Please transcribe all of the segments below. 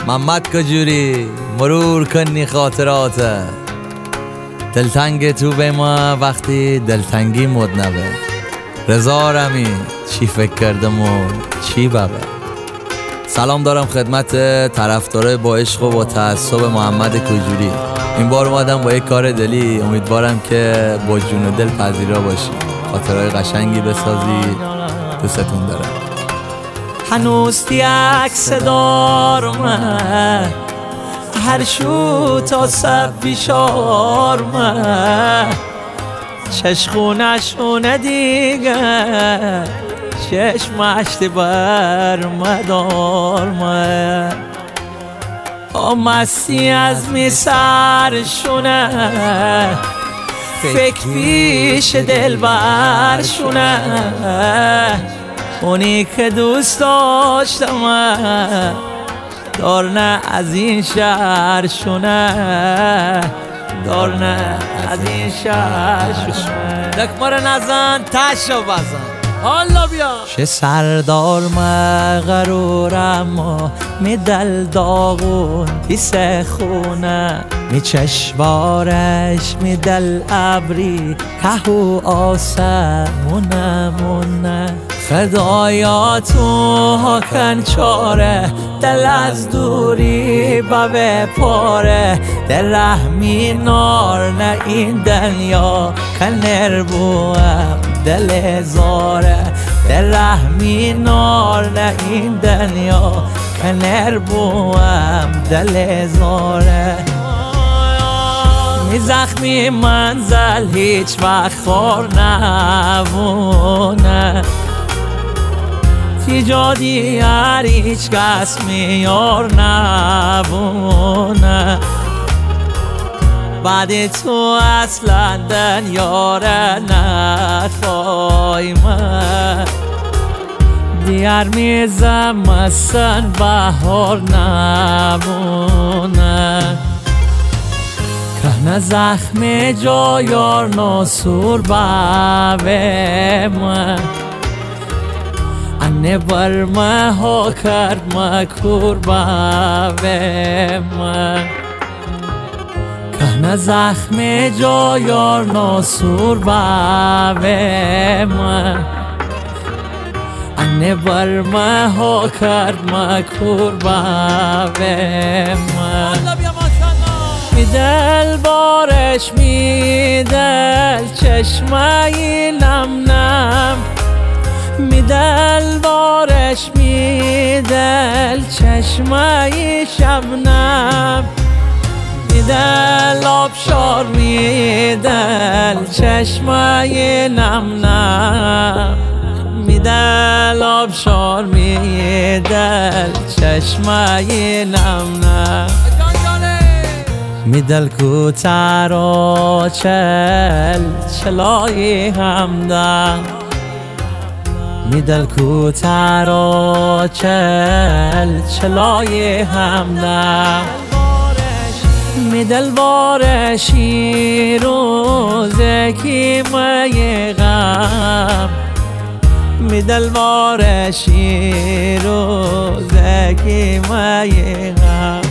محمد کجوری مرور کنی خاطرات دلتنگ تو به ما وقتی دلتنگی مدنبه. رضا رمی چی فکر کردم و چی بابه. سلام دارم خدمت طرفدارای با عشق و با تعصب محمد کجوری. این بار اومدم با یک کار دلی، امیدوارم که با جون و دل پذیرا باشی، خاطرهای قشنگی بسازی. دوستتون دارم. هنوز تی عکس دارم هر شو تا سب بیشارم چشخونشونه دیگه چشمشتی برمدارم آمستی از می سرشونه فکر پیش دل برشونه اونی که دوست داشتم دارنه از این شهر شونه دارنه از این شهر شونه دکمار نزن تشو بزن حالا بیا. چه سردار مغرورم و می دل داغون حس خونه می چشوارش می دل ابری کهو آسمونه مونه فدایاتو ها کن چاره دل از دوری به پاره دل رحمی نار نه این دنیا کنر بوم دل زاره دل رحمی نار نه این دنیا کنر بوم دل زاره می زخمی منزل هیچ وقت خور نبونه تیجادی هر هیچ کس میار نبونه بعد تو اصلا دنیاره نخوای من دیار میزم اصلا بهار نبونه که زخم جایار ناسور باوه من انه برمه ها کرد مکور باوه من که زخم جایار ناسور باوه من انه برمه ها کرد مکور باوه من میدل بارش میدل چشمه نم نم میدل بارش میدل چشمه شبنم میدل آبشار میدل چشمه نم نم میدل آبشار میدل چشمه نم نم میدل کوتارا چلای همدم میدل کوتارا چلای همدم میدل بارشی روزه کی می غم میدل بارشی روزه کی می غم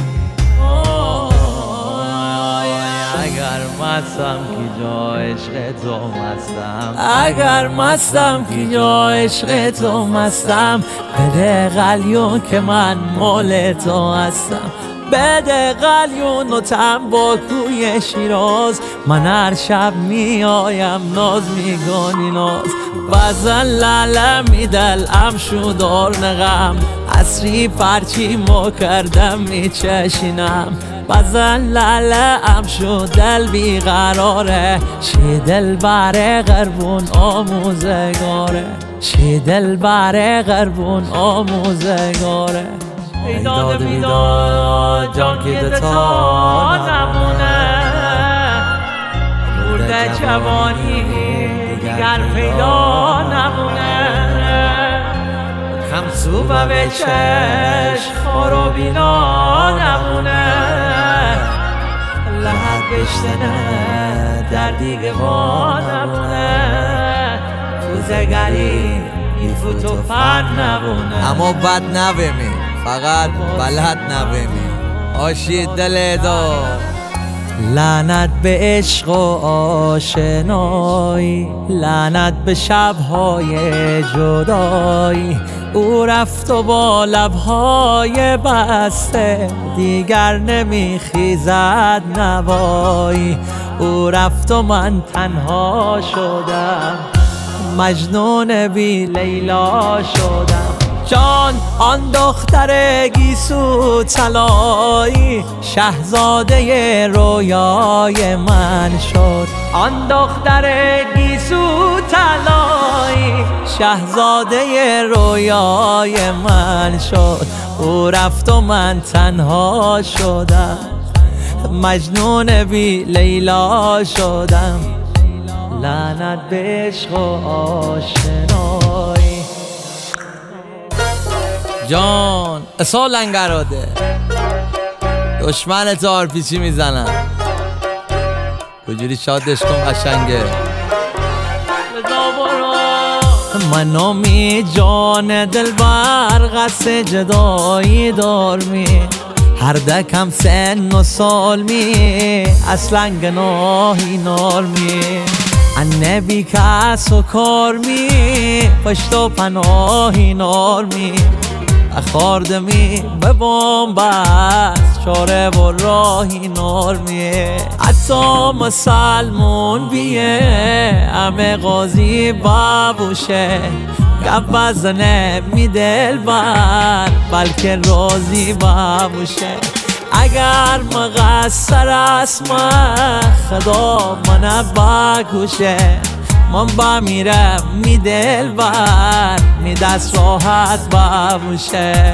اگر مستم که جا عشق تو مستم اگر مستم که جا عشق تو مستم بده قلیون که من مال تو هستم بده قلیون و تنباکوی شیراز من هر شب می آیم ناز میگانی ناز بزن لاله میدل امشو دار نغم عصری پرچی ما کردم میچشینم بزن لاله امشو دل بیقراره شی دل بره غربون آموزگاره شی دل بره غربون آموزگاره ایداد بیداد جان که تا نمونه مرده جوانی دیگر پیدا نمونه خمسو به چشم خور و بینا نمونه لحد بشتنه در دیگه ما نمونه تو زگری این فوتو فن نمونه اما بد نبیمی فقط بلد نبیمی آشی دل دار. لعنت به عشق و آشنایی، لعنت به شبهای جدایی. او رفت و با لبهای بسته دیگر نمیخیزد نوایی. او رفت و من تنها شدم، مجنون بی لیلا شدم. جان آن دختر گیسو طلایی، شهزاده رویای من شد. آن دختر گیسو طلایی، شهزاده رویای من شد. او رفت و من تنها شدم، مجنون بی لیلا شدم. لعنت به عشق و آشنایی. جان اصال لنگراده دشمن تار پیچی میزنم، کجوری شادش کن قشنگه. منو می جان دل بر قصد جدایی دار می، هر دکم سن و سال می اصلا گناهی نار می. النبی کس و کار می پشت و پناهی نار می. اخاردمی به بومبست چاره و راهی نار میه. حتی مسلمون بیه همه قاضی بابوشه، گپ بزنه می دل بر بلکه راضی بابوشه. اگر مقصر است من خدا من بکشه، من بمیرم می دل بر می دست راحت بابوشه.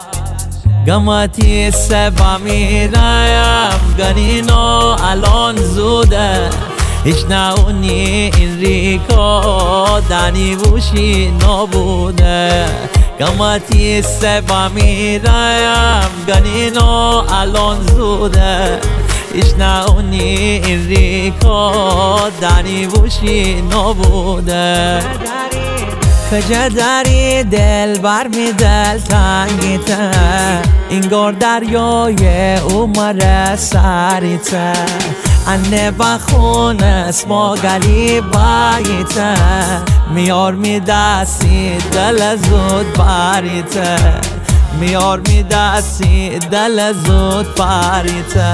گمتی سه بمیرم گنینو الان زوده، هیچ نونی این ریکا دنی بوشی نبوده. گمتی سه بمیرم گنینو الان زوده، هیچ نونی این ریکا دنی بوشی نبوده. کجا داری دل بر می دل تنگیته، اینگار دریای عمر سریته. انه بخون اسما گلی باییته، میار می دستی دل زود باریته. میار می دستی دل زود باریته.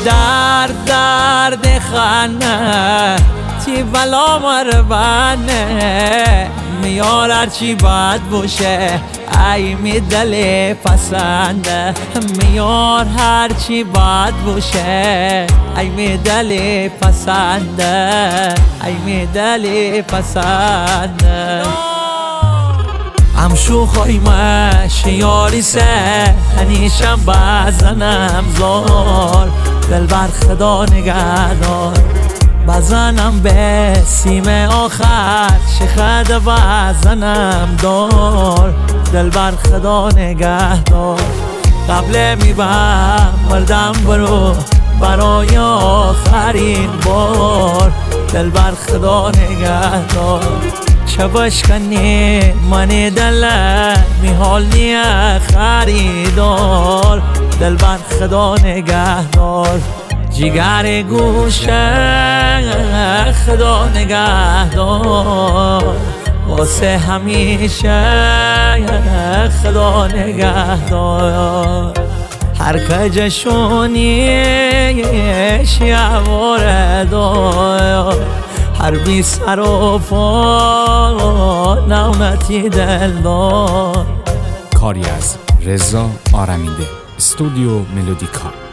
درد خانه تی بلا مربانه، میار هرچی بد باشه ای می دل پسنده. میار هرچی بد باشه ای می دل پسنده، ای می دل پسنده. همشو خواهیمش یاری سه هنیشم بزنم زار، دل بر خدا نگهدار. بزنم به سیم آخر شخد بزنم دار، دل بر خدا نگهدار. قبل میبم مردم برو برای آخرین بار، دل بر خدا نگهدار. چه بشکنی من دل میحالی خریدار، دل بر خدا نگهدار. جگر گوشه خدا نگهدار، واسه همیشه خدا نگهدار. هر کجشونیش یواره دار، هر بی سر و پا نعمتی دل دار. کاری از رضا آرمینده، استودیو ملودیکا.